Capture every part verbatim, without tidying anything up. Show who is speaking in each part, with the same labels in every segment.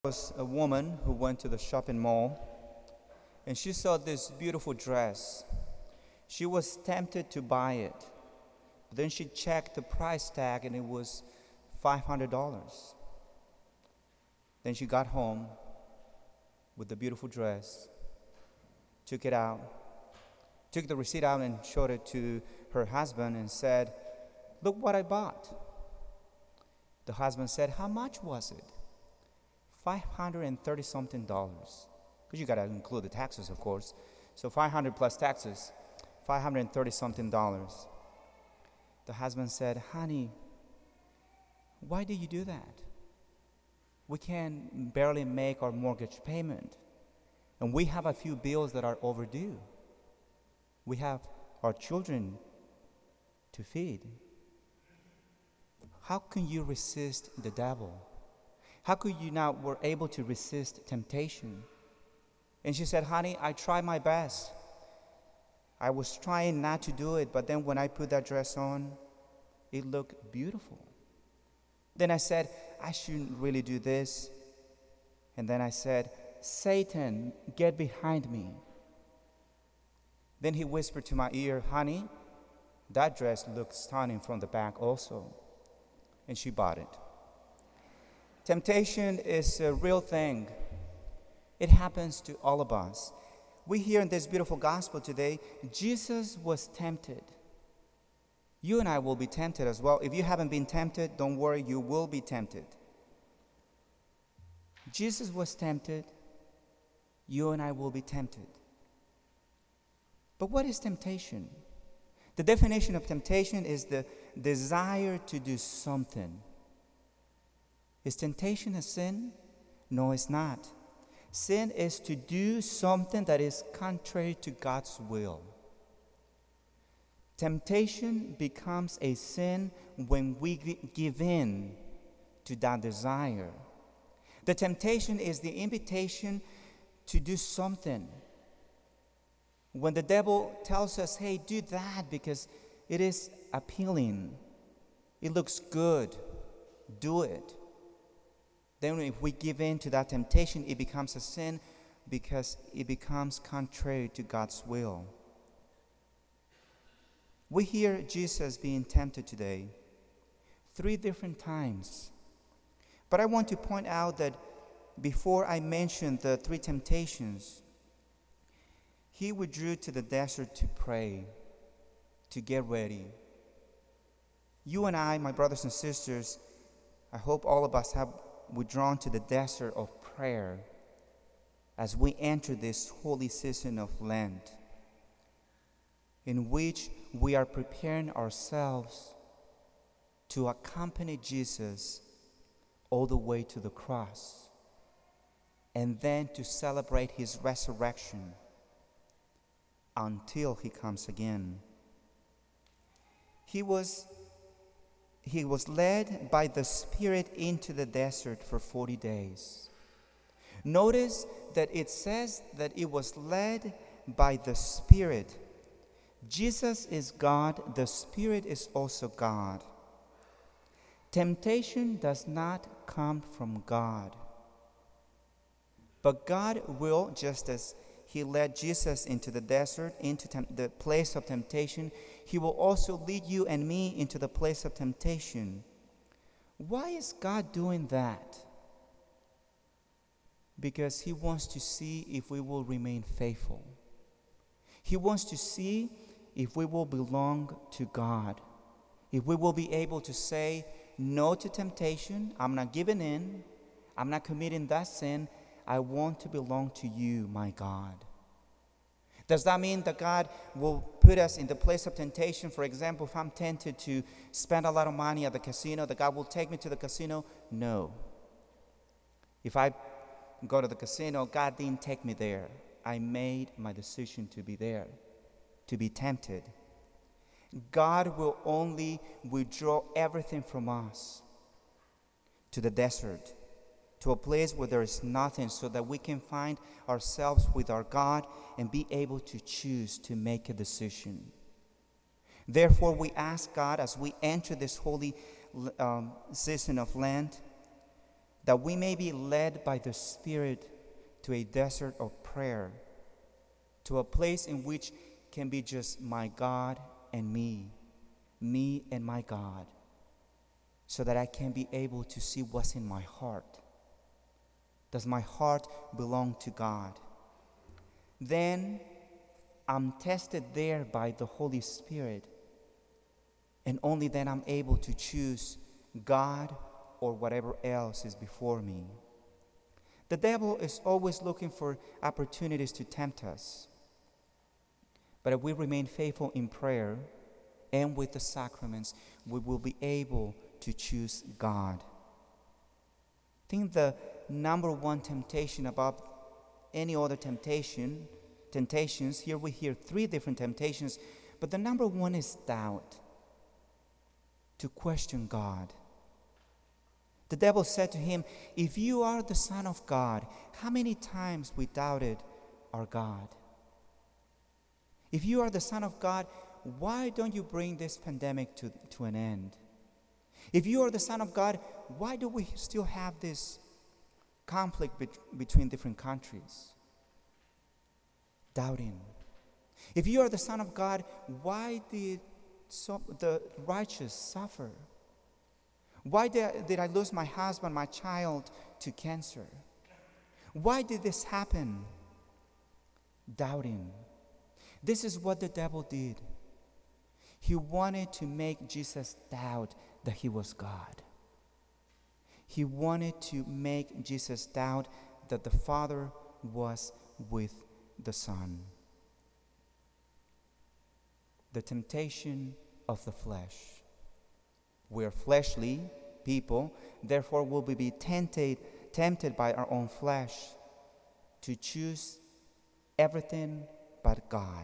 Speaker 1: Was a woman who went to the shopping mall and she saw this beautiful dress. She was tempted to buy it, but then she checked the price tag and it was five hundred dollars. Then she got home with the beautiful dress, took it out, took the receipt out and showed it to her husband and said, "Look what I bought." The husband said, "How much was it?" five hundred thirty something dollars, because you got to include the taxes, of course. So five hundred plus taxes, five hundred thirty something dollars. The husband said, "Honey, why did you do that? We can barely make our mortgage payment, and we have a few bills that are overdue. We have our children to feed. How can you resist the devil? How could you not were able to resist temptation?" And she said, "Honey, I tried my best. I was trying not to do it, but then when I put that dress on, it looked beautiful. Then I said, I shouldn't really do this. And then I said, Satan, get behind me." Then he whispered to my ear, "Honey, that dress looks stunning from the back also." And she bought it. Temptation is a real thing. It happens to all of us. We hear in this beautiful gospel today, Jesus was tempted. You and I will be tempted as well. If you haven't been tempted, don't worry, you will be tempted. Jesus was tempted. You and I will be tempted. But what is temptation? The definition of temptation is the desire to do something. Is temptation a sin? No, it's not. Sin is to do something that is contrary to God's will. Temptation becomes a sin when we give in to that desire. The temptation is the invitation to do something. When the devil tells us, "Hey, do that because it is appealing, it looks good, do it." Then if we give in to that temptation, it becomes a sin because it becomes contrary to God's will. We hear Jesus being tempted today three different times. But I want to point out that before I mention the three temptations, he withdrew to the desert to pray, to get ready. You and I, my brothers and sisters, I hope all of us have withdrawn to the desert of prayer as we enter this holy season of Lent, in which we are preparing ourselves to accompany Jesus all the way to the cross, and then to celebrate his resurrection until he comes again. He was He was led by the Spirit into the desert for forty days. Notice that it says that it was led by the Spirit. Jesus is God, the Spirit is also God. Temptation does not come from God. But God will, just as he led Jesus into the desert, into tem- the place of temptation, he will also lead you and me into the place of temptation. Why is God doing that? Because he wants to see if we will remain faithful. He wants to see if we will belong to God. If we will be able to say no to temptation. I'm not giving in. I'm not committing that sin. I want to belong to you, my God. Does that mean that God will put us in the place of temptation? For example, if I'm tempted to spend a lot of money at the casino, that God will take me to the casino? No. If I go to the casino, God didn't take me there. I made my decision to be there, to be tempted. God will only withdraw everything from us to the desert, to a place where there is nothing, so that we can find ourselves with our God and be able to choose to make a decision. Therefore, we ask God as we enter this holy um, season of Lent that we may be led by the Spirit to a desert of prayer, to a place in which can be just my God and me, me and my God, so that I can be able to see what's in my heart. Does my heart belong to God? Then I'm tested there by the Holy Spirit, and only then I'm able to choose God or whatever else is before me. The devil is always looking for opportunities to tempt us. But if we remain faithful in prayer and with the sacraments, we will be able to choose God. I think the number one temptation above any other temptation, temptations, here we hear three different temptations, but the number one is doubt, to question God. The devil said to him, if you are the Son of God, how many times we doubted our God? If you are the Son of God, why don't you bring this pandemic to, to an end? If you are the Son of God, why do we still have this conflict be- between different countries? Doubting. If you are the Son of God, why did so, the righteous suffer? Why did, did I lose my husband, my child to cancer? Why did this happen? Doubting. This is what the devil did. He wanted to make Jesus doubt that he was God. He wanted to make Jesus doubt that the Father was with the Son. The temptation of the flesh. We are fleshly people, therefore will we be tempted, tempted by our own flesh to choose everything but God.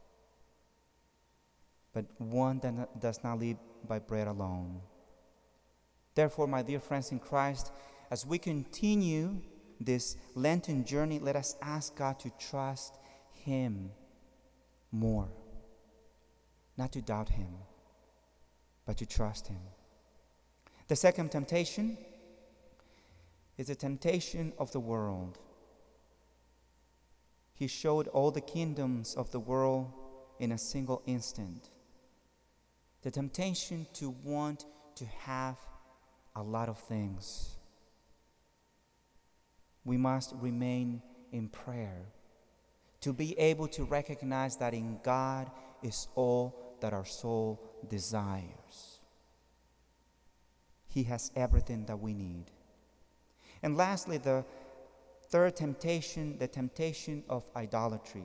Speaker 1: But one that does not live by bread alone. Therefore, my dear friends in Christ, as we continue this Lenten journey, let us ask God to trust Him more. Not to doubt Him, but to trust Him. The second temptation is the temptation of the world. He showed all the kingdoms of the world in a single instant. The temptation to want to have a lot of things. We must remain in prayer to be able to recognize that in God is all that our soul desires. He has everything that we need. And lastly, the third temptation, the temptation of idolatry.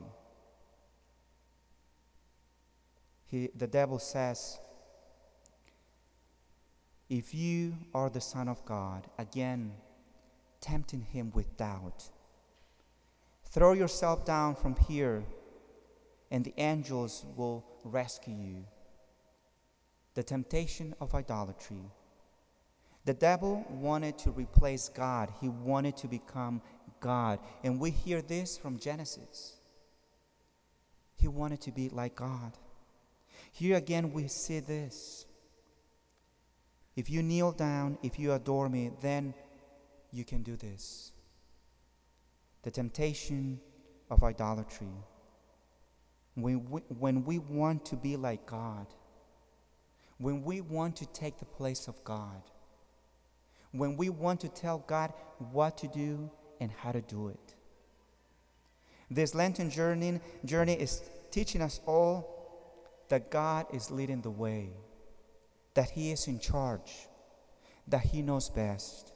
Speaker 1: He, the devil says, if you are the Son of God, again, tempting him with doubt. Throw yourself down from here, and the angels will rescue you. The temptation of idolatry. The devil wanted to replace God. He wanted to become God. And we hear this from Genesis. He wanted to be like God. Here again we see this. If you kneel down, if you adore me, then you can do this. The temptation of idolatry. When we, when we want to be like God, when we want to take the place of God, when we want to tell God what to do and how to do it. This Lenten journey, journey is teaching us all that God is leading the way, that He is in charge, that He knows best.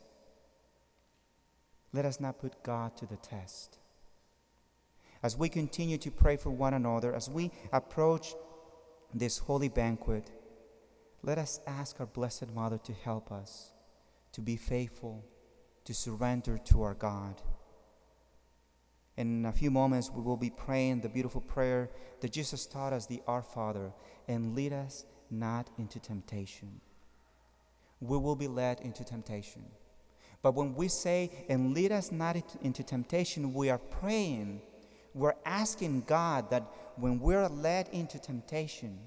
Speaker 1: Let us not put God to the test. As we continue to pray for one another, as we approach this holy banquet, let us ask our Blessed Mother to help us to be faithful, to surrender to our God. In a few moments, we will be praying the beautiful prayer that Jesus taught us, the Our Father, and lead us not into temptation. We will be led into temptation. But when we say, and lead us not into temptation, we are praying, we're asking God that when we're led into temptation,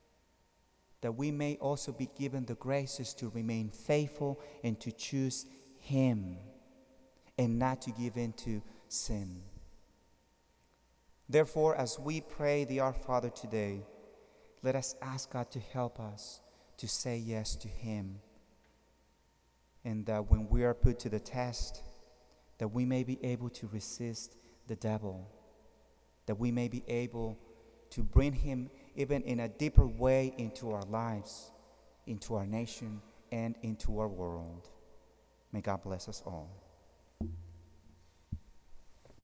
Speaker 1: that we may also be given the graces to remain faithful and to choose Him and not to give in to sin. Therefore, as we pray the Our Father today, let us ask God to help us to say yes to Him. And that when we are put to the test, that we may be able to resist the devil, that we may be able to bring him even in a deeper way into our lives, into our nation, and into our world. May God bless us all.